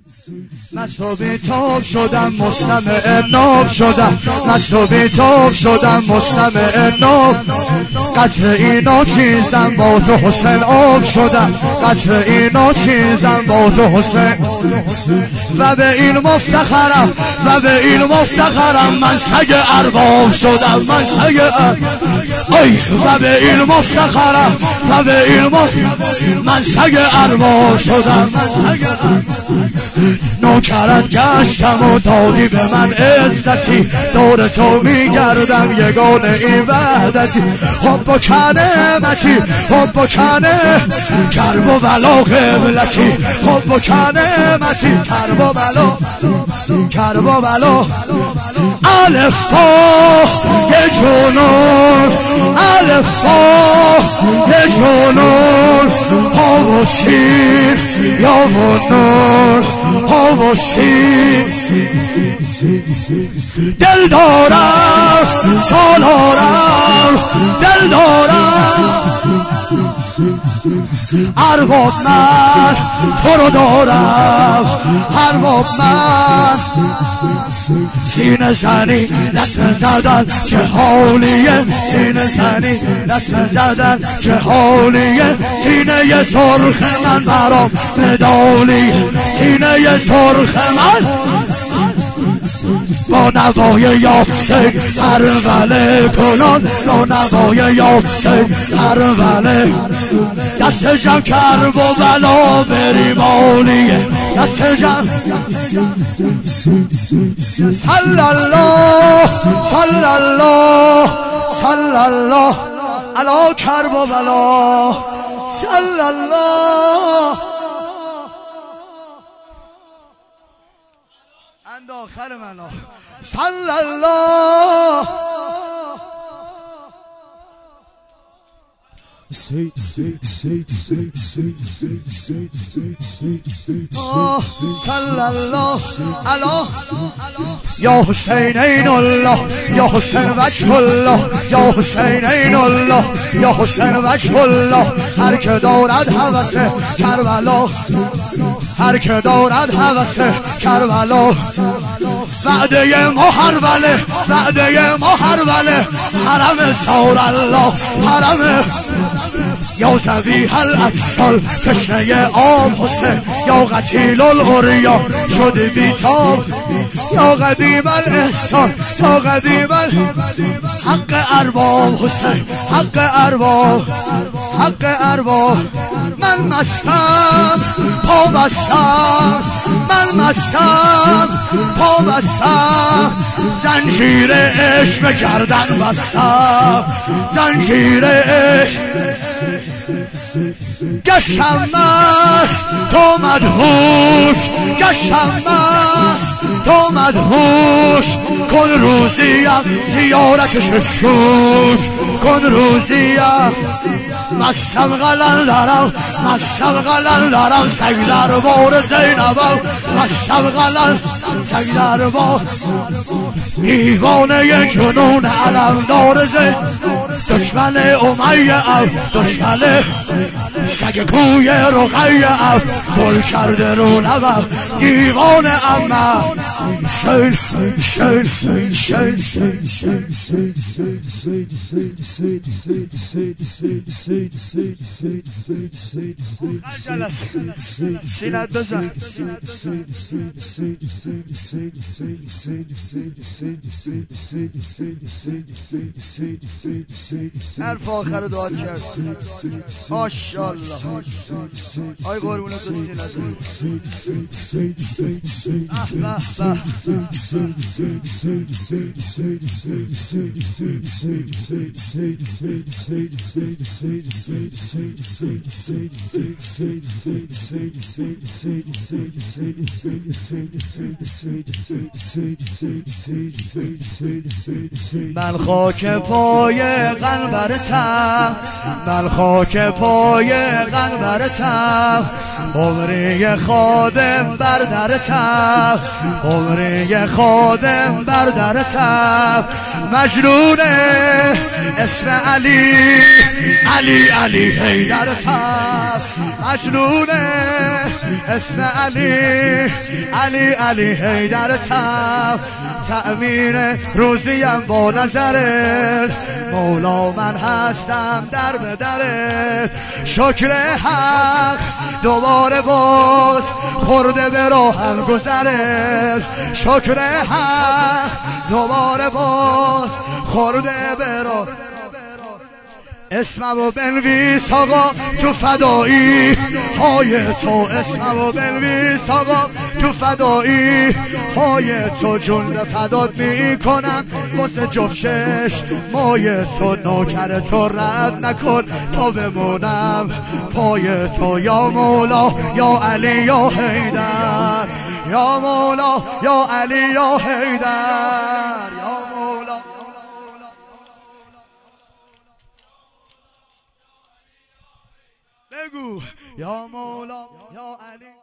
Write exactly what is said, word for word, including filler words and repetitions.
مست و بیتاب شدم مستمع ناب شدم، مست و بیتاب شدم مستمع ناب. قطر اینا چیزم با تو حسین آب شدم، قطر اینا چیزم با تو حسین. و به این مفتخرم و به این مفتخرم من سگ ارباب شدم، من سگ ارباب. ای و به این مفتخرم و به این مفتخرم من سگ ارباب شدم، من سگ ارباب. نوکرت گشتم و دادی به من عزتی، دور تو میگردم یگانه این وحدتی. حب و کنمتی حب و کنه کرب و بلا قبلتی، حب و کنمتی کرب و بلا کرب و بلا. الفا یه جنون الفا یه جنون ها و شیر یا و نور ها و شیر. دل دارم سالارم دل دارم ارباب من تو رو دارم، ارباب من. سینه زنی لطمه زدن چه حالیه، سینه زنی لطمه زدن چه حالیه. سینه سرخ من برام مدالیه، سینه سرخ من با نوای یافسه هروله کنان، با نوای یافسه هروله. دست جمع کرب و بلا بریم عالیه، دست جمع. صلی الله صلی الله صلی الله علی کرب و بلا، صلی الله. اند آخر منو صلی الله. صلی الله علی یا حسین عین الله، یا حسین وجه الله، یا حسین عین الله، یا حسین وجه الله. هر که دارد هوس کربلا، هر که دارد هوس کربلا. وعده محربله وعده محربله حرم سار الله، حرم. یا زبیح الاطفال تشنه آب حسین، یا قتیل العریا شده بیتاب. یا قدیم الاحسان یا قدیم حق ارباب حسین، حق ارباب حق ارباب. من مستم پا بستم، من مستم پا بستم. زنجیر عشق به گردن بستم، زنجیر عشق. گشتم مست تو مدهوش، گشتم مست تو مدهوش. کن روزیم زیارتش بشوش، کن روزیم. مستم قلندرم مستم قلندرم سگ در بار زینبم، مستم قلند سگ در بار. دیوانه جنون علمدار زین، دشمن امیه او دشمن سگ کوی رقیه او گل کرده رو لبم. دیوانه اما شل شل شل شل سینت بزن. حرف آخر دعا کرد. ماشاءالله آی قربون تو سینت. من خاک پای قنبرتم، من خاک پای قنبرتم. عمری خادم بر درتم، عمری خادم بر درتم. مجنون اسم علی علی علی حیدر تست مجنونه اسم علی علی علی حیدر تست تأمین روزیم با نظرت مولا من هستم در به درت شکر حق دوباره باز خورده به راهم گذرت شکر حق دوباره باز خورده به راه اسممو بنویس آقا تو فدایی های تو اسممو بنویس آقا تو فدایی های تو جون فدات میکنم واسه جفشش مای تو نوکر تو رد نکن تا بمونم پای تو یا مولا یا علی یا حیدر یا مولا یا علی یا حیدر یا مولا بگو یا مولا یا علی